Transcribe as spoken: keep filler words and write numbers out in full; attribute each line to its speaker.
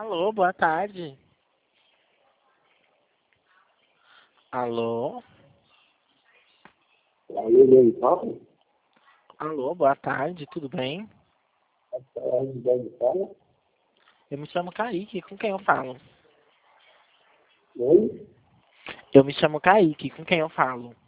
Speaker 1: Alô, boa tarde. Alô?
Speaker 2: Alô, meu papo?
Speaker 1: Alô, boa tarde, tudo bem?
Speaker 2: A fala?
Speaker 1: Eu me chamo Kaique, com quem eu falo?
Speaker 2: Oi?
Speaker 1: Eu me chamo Kaique, com quem eu falo?